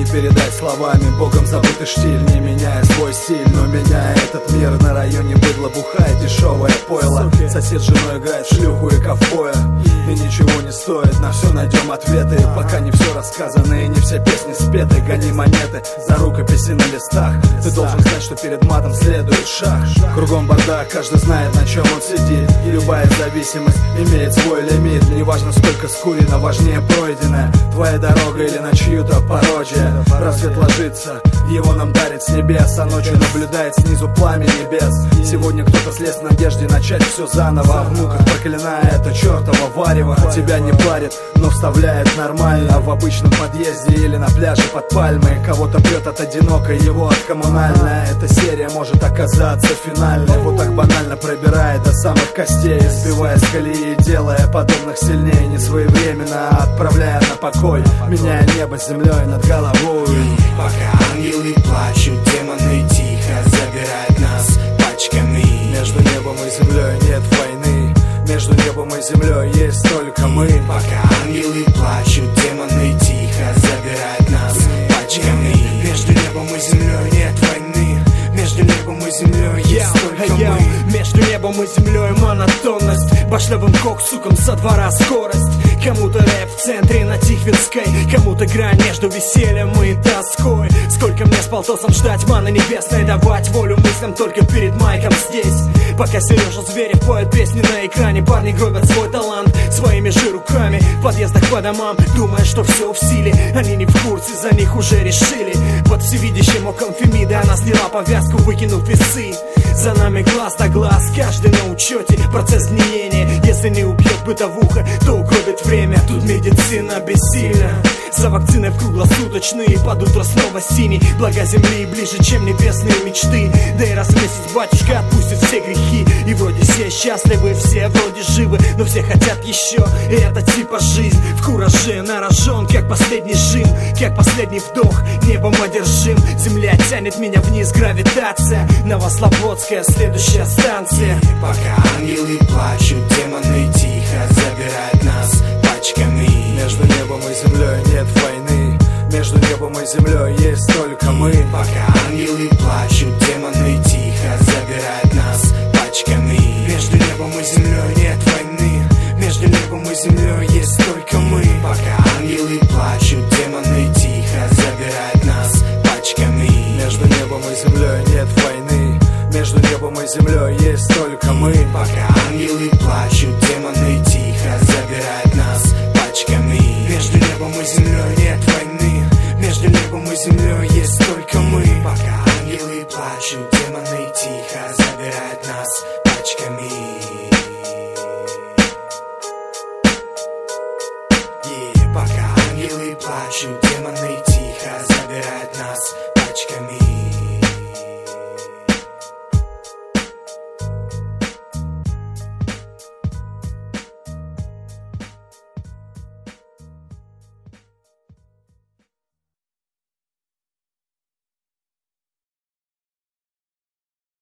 передать словами. Богом забытый штиль, не меняя свой стиль, но меняя этот мир. На районе быдло бухает дешевое пойло. Сосед с женой играет в шлюху и ковбоя. И ничего не стоит, на все найдем ответы. Пока не все рассказано и не все песни спеты. Гони монеты за рукописи на листах. Ты должен знать, что перед матом следует шаг. Кругом бардак, каждый знает, на чем он сидит. И любая зависимость имеет свой лимит. Неважно, сколько скурено, важнее пройденное. Твоя дорога или на чью-то пародия. Рассвет ложится, его нам дарит с небес, а ночью наблюдает снизу пламя небес. Сегодня кто-то слез в надежде начать все заново. А в муках проклиная это чертово варево. Тебя не парит, но вставляет нормально. В обычном подъезде или на пляже под пальмой. Кого-то прет от одинокой, его от коммунальной. Эта серия может оказаться финальной. Вот так банально пробирает до самых костей, сбивая с колеи, делая подобных сильнее. Не своевременно отправляя на покой, меняя небо с землей над головой. Пока ангелы плачут, демоны тихо забирают нас пачками. Между небом и землей нет войны. Между небом и землей есть только мы. Пока ангелы плачут, демоны тихо забирают нас пачками. Между небом и землей нет войны. Между небом и землей есть только мы. Между небом и землей монотонность. Башлевым коксуком со двора скорость. Кому-то рэп в центре на Тихвинской, кому-то грань между весельем и тоской. Сколько мне с полтосом ждать маны небесной, давать волю мыслям только перед майком здесь. Пока Сережа Зверев поет песни на экране, парни гробят свой талант своими же руками. В подъездах по домам, думая, что все в силе. Они не в курсе, за них уже решили. Под всевидящим оком Фемиды она сняла повязку, выкинув весы. За нами глаз на глаз, каждый на учете. Процесс гниения, если не убьет бытовуха, то угробит время. Тут медицина бессильна. За вакциной в круглосуточные, под утро снова синий. Блага земли ближе, чем небесные мечты. Да и раз в месяц батюшка отпустит все грехи. И вроде все счастливы, все вроде живы, но все хотят еще. И это типа жизнь в кураже на рожон, как последний жим, как последний вдох, небом одержим. Земля тянет меня вниз, гравитация. Новослободская следующая станция. Пока ангелы плачут, демоны тихо забирают нас пачками. Между небом и землей нет войны. Между небом и землей есть только мы. Пока ангелы плачут, демоны тихо забирают нас пачками. Между небом и землей нет войны. Между небом и землей есть только мы. Пока ангелы плачут, демоны тихо забирают нас пачками. Между небом и землей нет войны. Между небом и землей есть только мы. Пока ангелы плачут, демоны тихо забирают нас пачками. Между небом и землей нет войны. Между небом и землей есть только мы. Пока ангелы плачут, демоны тихо забирают нас пачками. Пока ангелы плачут, демоны